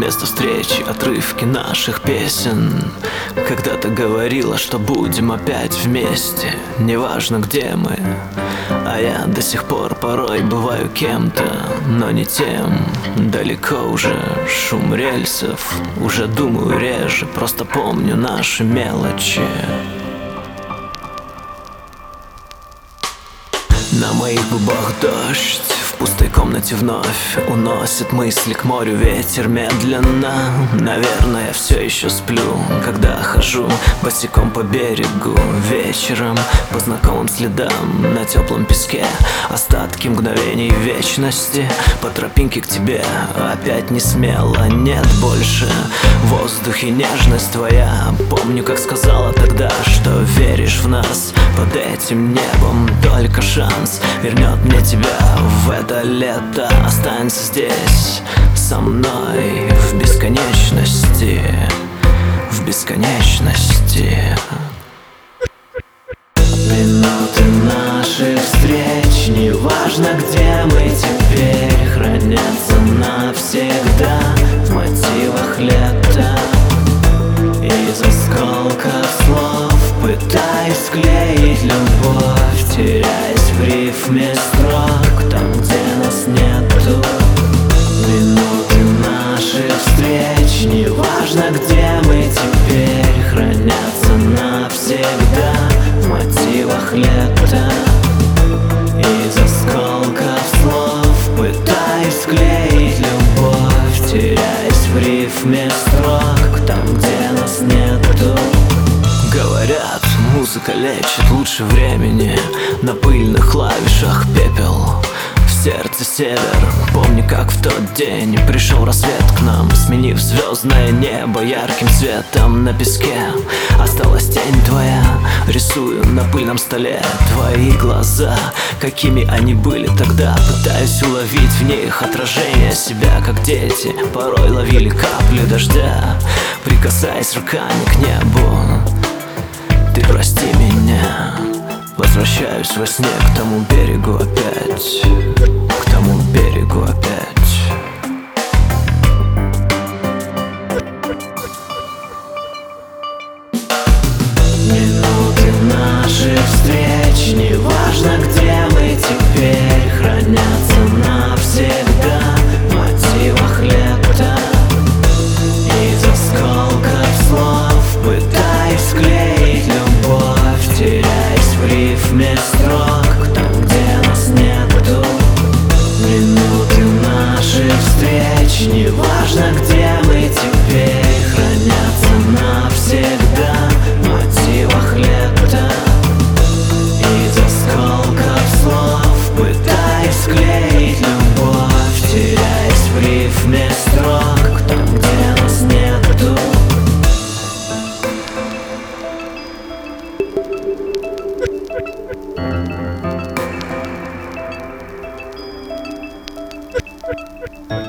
место встречи, отрывки наших песен. Когда-то говорила, что будем опять вместе, неважно где мы. А я до сих пор порой бываю кем-то, но не тем. Далеко уже шум рельсов, уже думаю реже, просто помню наши мелочи. На моих губах дождь, в пустой комнате вновь уносит мысли к морю ветер медленно. Наверное, я все еще сплю, когда хожу босиком по берегу вечером, по знакомым следам на теплом песке. Остатки мгновений вечности, по тропинке к тебе опять не смело. Нет больше в воздухе нежность твоя. Помню, как сказала тогда, что веришь в нас. Под этим небом только шанс вернет мне тебя в это лето. Останься здесь со мной в бесконечности, в бесконечности. Минуты наших встреч, неважно где мы теперь, хранятся навсегда в мотивах лета. Из осколков слов пытаюсь склеить любовь, теряясь в рифме строк там, где нас нету. Минуты наших встреч, неважно где мы теперь, хранятся навсегда в мотивах лета. Из осколков слов пытаюсь склеить любовь, теряясь в рифме строк там, где нас нету. Говорят, музыка лечит лучше времени, на пыльных клавишах пепел, в сердце север. Помню, как в тот день пришел рассвет к нам, сменив звездное небо ярким цветом. На песке осталась тень твоя, рисую на пыльном столе твои глаза, какими они были тогда. Пытаюсь уловить в них отражение себя, как дети порой ловили капли дождя, прикасаясь руками к небу. Ты прости меня, возвращаюсь во сне к тому берегу опять, к тому берегу опять. Минуты наших встреч, неважно где мы теперь, хранятся навсегда в мотивах лета. Из осколков слов пытаюсь склеить любовь, теряясь в рифме строк там, где нас нету. Минуты наших встреч, неважно где мы теперь, хранятся навсегда в мотивах лета. Из осколков слов пытаюсь склеить любовь, теряясь в рифме строк там, где нас нету. Thank you.